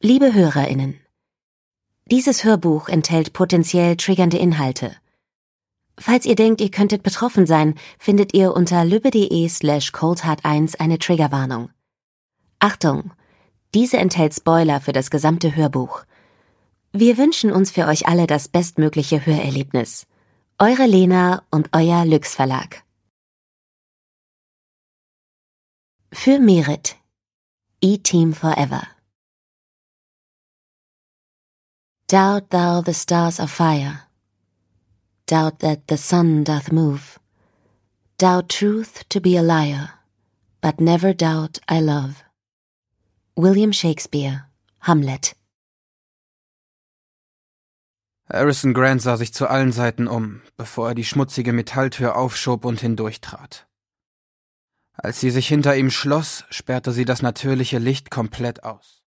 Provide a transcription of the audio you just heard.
Liebe HörerInnen, dieses Hörbuch enthält potenziell triggernde Inhalte. Falls ihr denkt, ihr könntet betroffen sein, findet ihr unter lübbe.de/coldheart1 eine Triggerwarnung. Achtung! Diese enthält Spoiler für das gesamte Hörbuch. Wir wünschen uns für euch alle das bestmögliche Hörerlebnis. Eure Lena und euer Lüx Verlag. Für Merit. E-Team Forever. Doubt thou the stars of fire. Doubt that the sun doth move. Doubt truth to be a liar. But never doubt I love. William Shakespeare, Hamlet. Harrison Grant sah sich zu allen Seiten um, bevor er die schmutzige Metalltür aufschob und hindurchtrat. Als sie sich hinter ihm schloss, sperrte sie das natürliche Licht komplett aus.